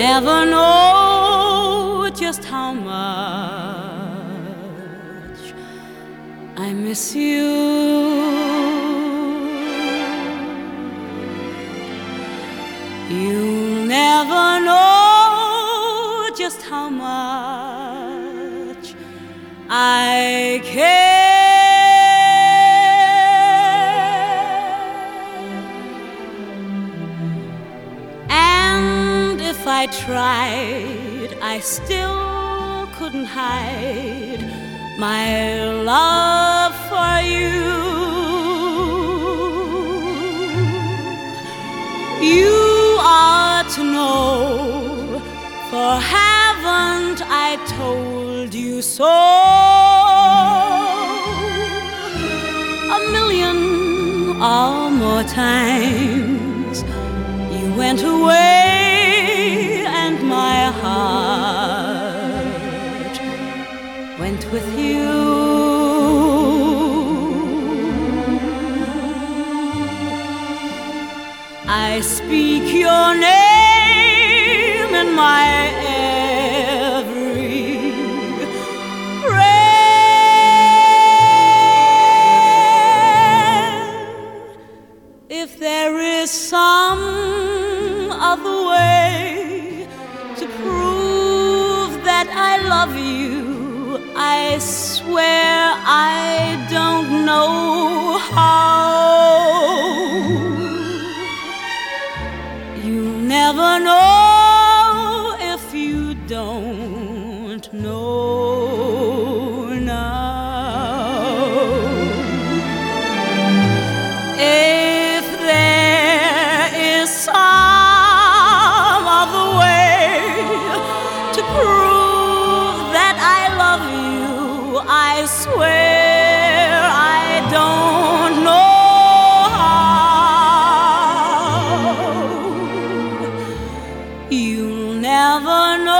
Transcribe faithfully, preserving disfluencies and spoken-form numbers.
never know just how much I miss you. You'll never know just how much I care. And if I tried, I still couldn't hide my love for you. You are to know, for haven't I told you so a million or more times? You went away and my heart went with you. I speak your name in my every prayer. If there is some other way to prove that I love you, I swear I don't know how. You'll never know if you don't know now. If there is some other way to prove that I love you, I swear I don't know how. You'll never know